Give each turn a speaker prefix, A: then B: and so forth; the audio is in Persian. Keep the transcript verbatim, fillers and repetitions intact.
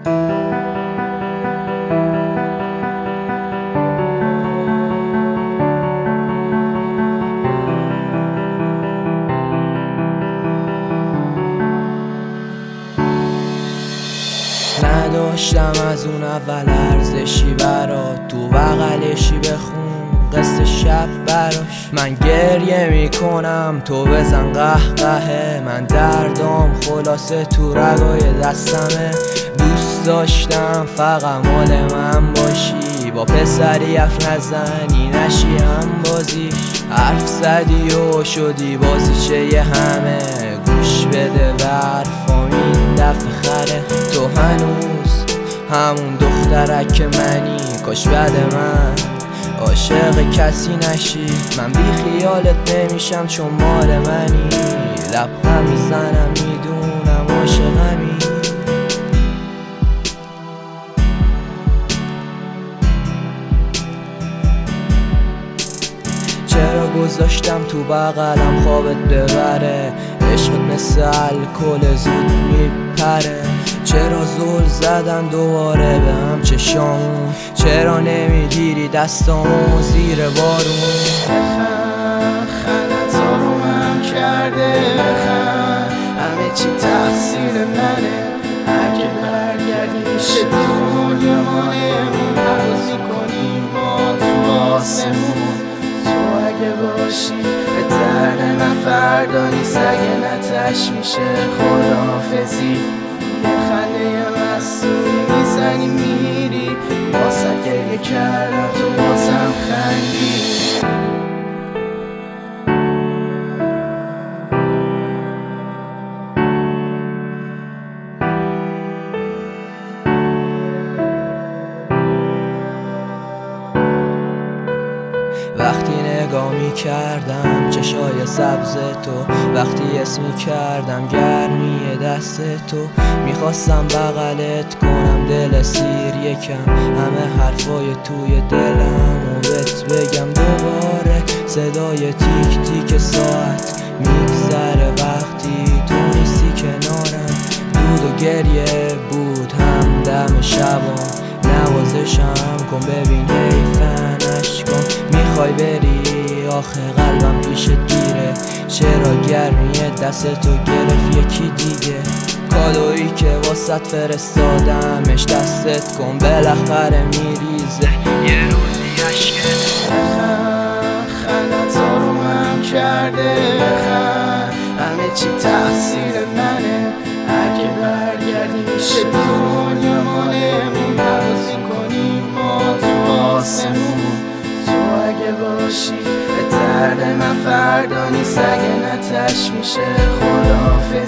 A: نداشتم از اون اول ارزشی برات، تو بغلشی بخون قصه شب براش. من گریه میکنم تو بزن قهقهه، من دردام خلاصه تو رگای دستمه. دوست داشتم فقط مال من باشی، با پسری حرف نزنی نشی هم بازی. حرف زدی و شدی بازیچه یه همه، گوش بده به حرفام این دفعه خره. تو هنوز همون دخترک منی، کاش بعد من عاشق کسی نشی. من بی خیالت نمیشم چون مال منی، لبخند میزنم میدونم عاشقمی. چرا گذاشتم تو بغلم خوابت ببره، عشقت مثل الکل زود میپره. چرا زل زدن دوباره به هم چشامون، چرا نمیگیری دستامو زیر بارون.
B: بخند خندت آرومم کرده، بخند همه چی تقصیر منه. اگه برگردی میشه دنیا مالمون، پرازی کنیم با تو آسمون. تو اگه باشی به درد من فردا نیست، اگه نتش میشه خداحافظی. یه خنده مصنوعی میزنی میری، واسه گریه کردم تو بازم خندی.
A: وقتی نگاه می کردم چشای سبز تو، وقتی اسم می کردم گرمی دست تو. میخواستم بغلت کنم دل سیر یکم، همه حرفای توی دلم و بهت بگم دوباره. صدای تیک تیک ساعت میگذره وقتی تو نیستی کنارم. دود و گریه بود هم دم شبا، نوازشم کن ببین حیفن اشکام. میخوای بری آخه قلبم پیشت گیره، چرا گرمی دست تو گرفت یکی دیگه. کادویی که واسط فرستادمش دستت کن، بالاخره میریزه یه روزی عشقت.
B: بخند خندت آرومم کرده، بخند همه چی تقصیر منه. اگه برگردی میشه دنیا مالمون، پرازی کنیم با تو آسمون. تو اگه باشی به درد من فردا نیست، اگه نتش میشه خداحافظی.